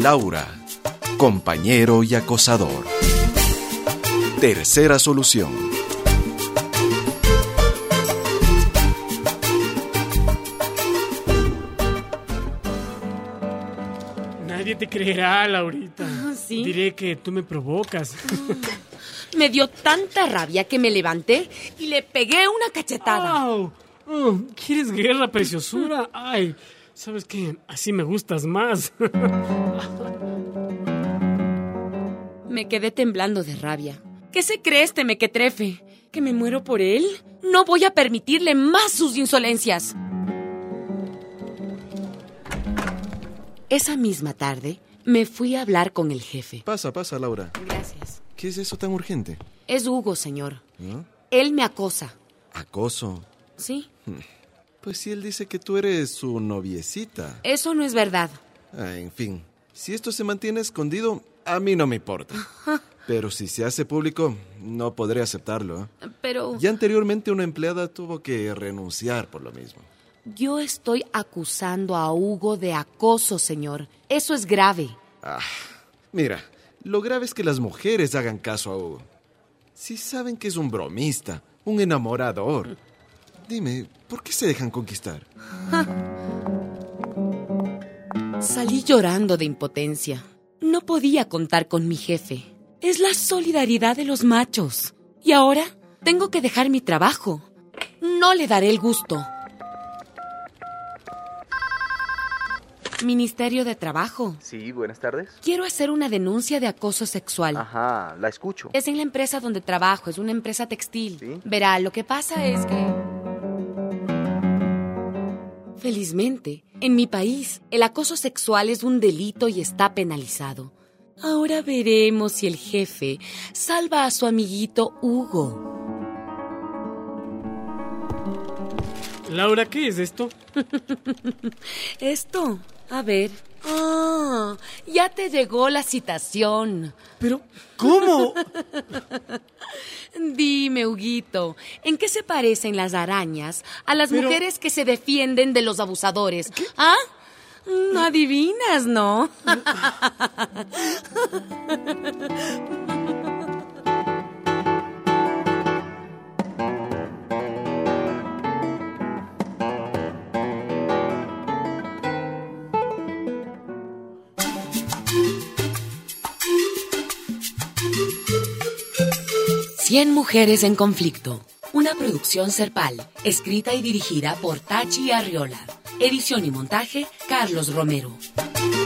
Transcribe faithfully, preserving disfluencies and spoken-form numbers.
Laura, compañero y acosador. Tercera solución. Nadie te creerá, Laurita. ¿Sí? Diré que tú me provocas. Me dio tanta rabia que me levanté y le pegué una cachetada. ¡Au! Oh, ¿quieres guerra, preciosura? Ay, ¿sabes qué? Así me gustas más. Me quedé temblando de rabia. ¿Qué se cree este mequetrefe? ¿Que me muero por él? No voy a permitirle más sus insolencias. Esa misma tarde me fui a hablar con el jefe. Pasa, pasa, Laura. Gracias. ¿Qué es eso tan urgente? Es Hugo, señor. ¿No? Él me acosa. ¿Acoso? ¿Sí? Pues si él dice que tú eres su noviecita. Eso no es verdad. Ah, en fin, si esto se mantiene escondido, a mí no me importa. Pero si se hace público, no podré aceptarlo. ¿eh? Pero Ya anteriormente una empleada tuvo que renunciar por lo mismo. yo estoy acusando a Hugo de acoso, señor. Eso es grave. Ah, mira, lo grave es que las mujeres hagan caso a Hugo. Si saben que es un bromista, un enamorador. Dime, ¿por qué se dejan conquistar? Salí llorando de impotencia. No podía contar con mi jefe. Es la solidaridad de los machos. Y ahora tengo que dejar mi trabajo. No le daré el gusto. Ministerio de Trabajo. Sí, buenas tardes. Quiero hacer una denuncia de acoso sexual. Ajá, la escucho. Es en la empresa donde trabajo, es una empresa textil. ¿Sí? Verá, lo que pasa es que... Felizmente, en mi país, el acoso sexual es un delito y está penalizado. Ahora veremos si el jefe salva a su amiguito Hugo. Laura, ¿qué es esto? Esto, a ver... Ah, ya te llegó la citación. Pero, ¿cómo? Dime, Huguito, ¿en qué se parecen las arañas a las Pero... mujeres que se defienden de los abusadores? ¿Qué? ¿Ah? No adivinas, ¿no? Cien mujeres en conflicto. Una producción Serpal, escrita y dirigida por Tachi Arriola. Edición y montaje, Carlos Romero.